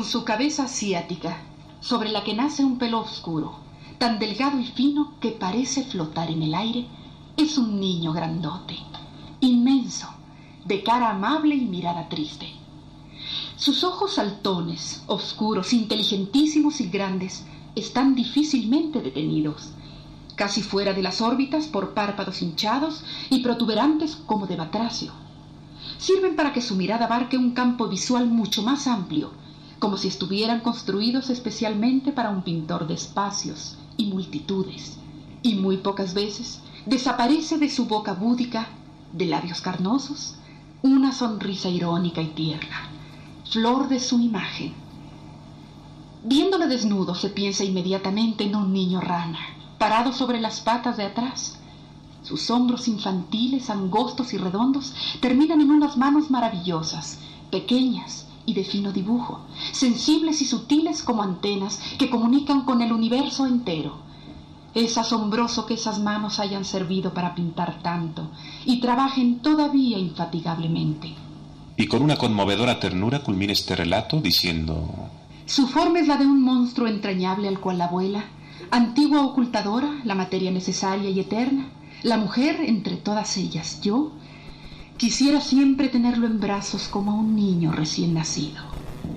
su cabeza asiática, sobre la que nace un pelo oscuro, tan delgado y fino que parece flotar en el aire, es un niño grandote, inmenso, de cara amable y mirada triste. Sus ojos saltones, oscuros, inteligentísimos y grandes, están difícilmente detenidos, casi fuera de las órbitas por párpados hinchados y protuberantes como de batracio. Sirven para que su mirada abarque un campo visual mucho más amplio, como si estuvieran construidos especialmente para un pintor de espacios y multitudes, y muy pocas veces desaparece de su boca búdica, de labios carnosos, una sonrisa irónica y tierna, flor de su imagen. Viéndole desnudo se piensa inmediatamente en un niño rana, parado sobre las patas de atrás. Sus hombros infantiles, angostos y redondos, terminan en unas manos maravillosas, pequeñas y de fino dibujo, sensibles y sutiles como antenas que comunican con el universo entero. Es asombroso que esas manos hayan servido para pintar tanto y trabajen todavía infatigablemente. Y con una conmovedora ternura culmina este relato diciendo: Su forma es la de un monstruo entrañable al cual la abuela, antigua ocultadora, la materia necesaria y eterna, la mujer entre todas ellas, yo, quisiera siempre tenerlo en brazos como a un niño recién nacido.